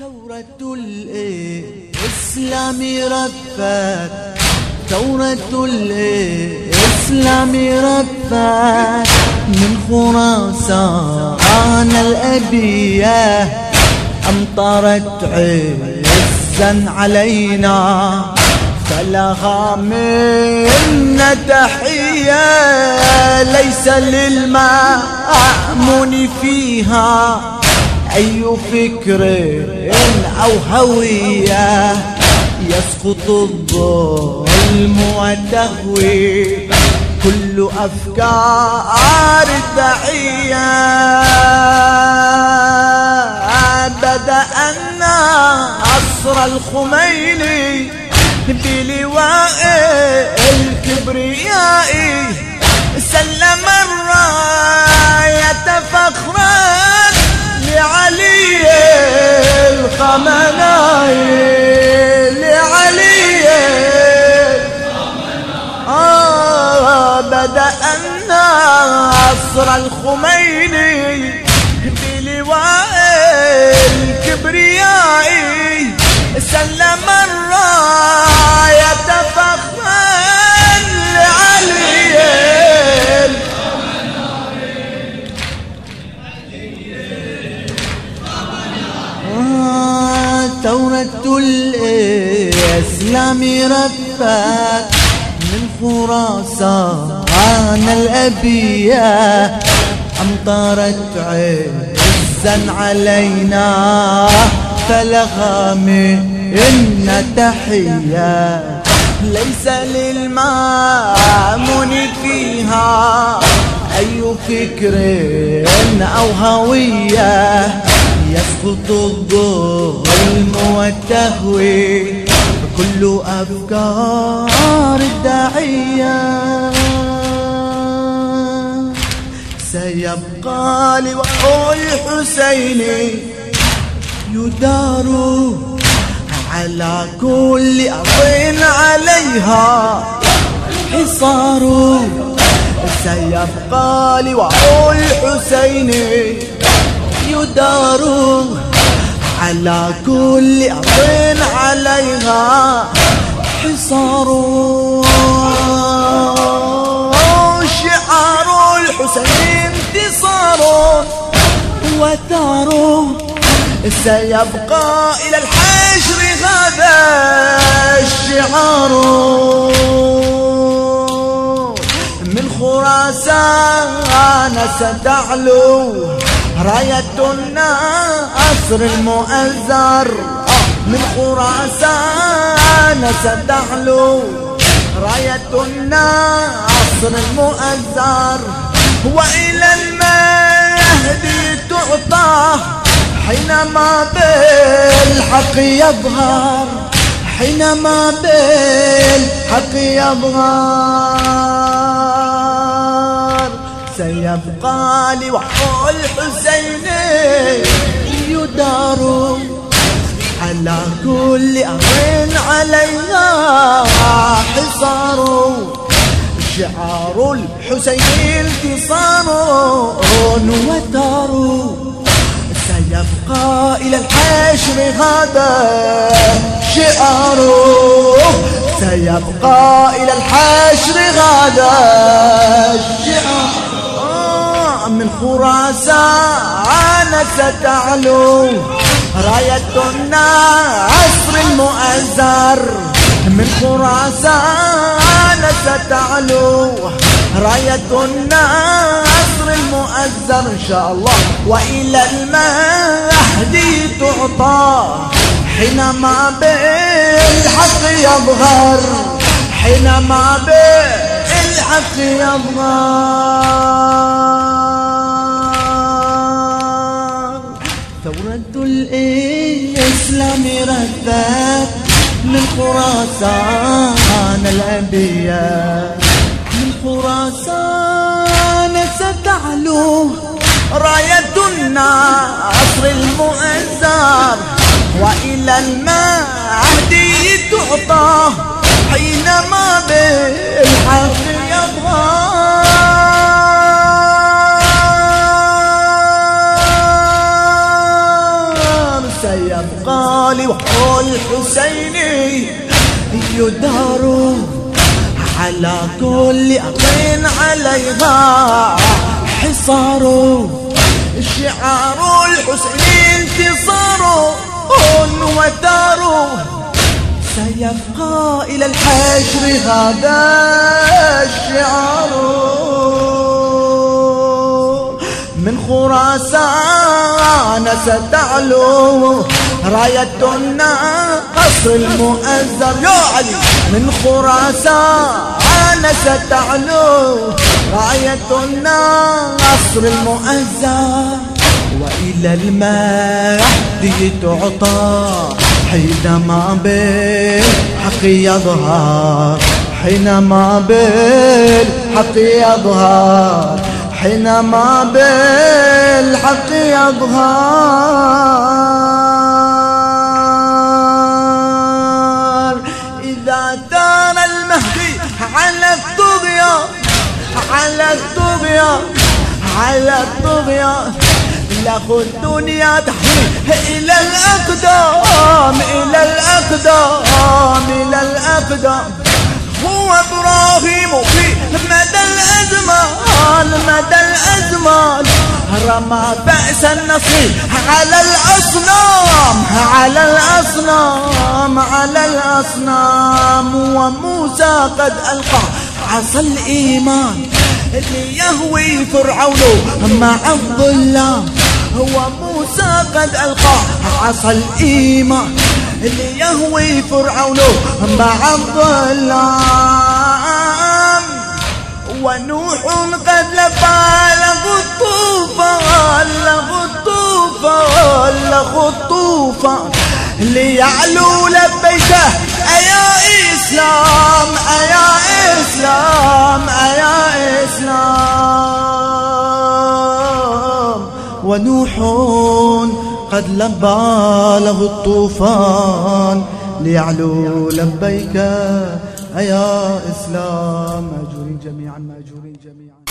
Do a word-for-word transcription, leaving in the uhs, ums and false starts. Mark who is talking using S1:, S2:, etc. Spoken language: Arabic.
S1: ثورة الإسلام رفت، ثورة الإسلام رفت من خراسان الأبية، أمطرت عزا علينا فلها منا تحية، ليس للمأمون فيها أي فكر أو هوية، يسقط الظلم وتهوي كل أفكار الداعية. بدأ النصر الخميني بلواء الكبرياء، سلم الراية فخرا لعلي الخمنائي، لعلي آه بدأ النصر الخميني بلواء الكبرياء، سلم الراية فخرا لعلي آه ثورة الإسلام رفت من خراسان الأبية، أمطرت عزا علينا فلها منا تحية، ليس للمأمون فيها أي فكر أو هوية، يسقط الظلم والتهوي كل أفكار الداعية. سيبقى لواء الحسين يدار على كل أرض عليها حصار، سيبقى لواء الحسين يدار على كل أرض عليها حصار، شعار الحسين انتصار وثار، سيبقى إلى الحشر هذا الشعار. من خراسان ستعلو راية النصر المؤزر، من خراسان ستعلو راية النصر المؤزر، وإلى المهدي تعطى حينما بالحق يظهر، حينما بالحق يظهر. سيبقى لواء الحسين يدار على كل أرض عليها حصار، شعار الحسين انتصار وثار، سيبقى إلى الحشر هذا شعاره، سيبقى إلى الحشر هذا الشعار. من خراسان ستعلو راية النصر المؤزر، من خراسان ستعلو راية النصر المؤزر إن شاء الله، وإلى المهدي تعطى حينما بالحق يظهر، حينما بالحق يظهر. ثورة الإسلام رفت من خراسان الأبية، من خراسان ستعلو راية النصر المؤزر، وإلى المهدي تعطى حينما بالحق يظهر. سيبقى لوحده الحسيني يدار على كل أرض عليها حصار. شعار الحسين انتصار وثار، سيبقى إلى الحشر هذا الشعار. من خراسان ستعلو رايتنا قصر المؤزر يا علي. من خراسان ستعلو رايتنا قصر المؤزر، وإلى المهدي تعطى حينما بالحق يظهر، حينما بالحق يظهر، حينما بالحق يظهر. إذا دار المهدي على الطغيان، على الطغيان، على الطغيان، لأخو الدنيا تحوي إلى الأقدام، إلى الأقدام، إلى الأقدام. هو إبراهيم في مدى الأزمان، مدى الأزمان، رمى بأس النصر على الأصنام، على الأصنام، على الأصنام. وموسى قد ألقى عصا الإيمان ليهوي فرعون مع الظلام. هو موسى قد ألقى عصا الإيمان ليهوي فرعون مع الظلام. ونوح قد لبى له الطوفان، له الطوفان، له الطوفان ليعلو لبيته أيا إسلام، أيا إسلام، أيا إسلام. ونوح قد لبى له الطوفان ليعلو لبيك أيا إسلام. مأجورين جميعا، مأجورين جميعا.